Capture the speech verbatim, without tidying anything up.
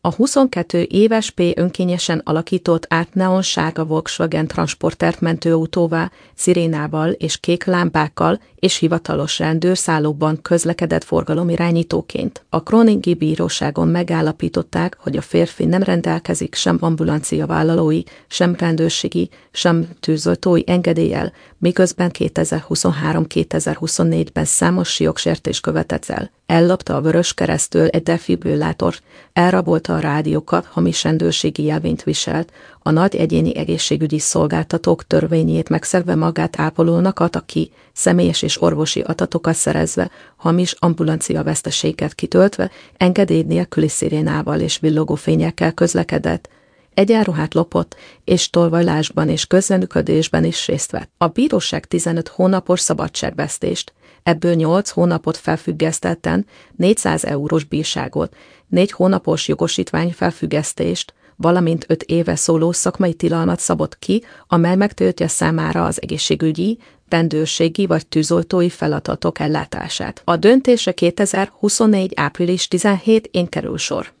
A huszonkettő éves P önkényesen alakított át neonsárga Volkswagen Transportert mentőautóvá, szirénával és kék lámpákkal és hivatalos rendőrszállókban közlekedett forgalomirányítóként. A Groningi bíróságon megállapították, hogy a férfi nem rendelkezik sem ambulancia vállalói, sem rendőrségi, sem tűzoltói engedéllyel, miközben kétezer-huszonhárom kétezer-huszonnégyben számos jogsértést követett el. Ellopta a Vöröskereszttől egy defibrillátort, elrabolta a rádiókat, hamis rendőrségi jelvényt viselt, a nagy egyéni egészségügyi szolgáltatók törvényét megszegve magát ápolónak adta ki, személyes és orvosi adatokat szerezve, hamis ambulancia veszteséget kitöltve, engedély nélküli szirénával és villogó fényekkel közlekedett, egyenruhát lopott, és tolvajlásban és közreműködésben is részt vett. A bíróság tizenöt hónapos szabadságvesztést, ebből nyolc hónapot felfüggesztetten, négyszáz eurós bírságot, négy hónapos jogosítvány felfüggesztést, valamint öt éve szóló szakmai tilalmat szabott ki, amely megtiltja számára az egészségügyi, rendőrségi vagy tűzoltói feladatok ellátását. A döntésre kétezer-huszonnégy április tizenhetedikén kerül sor.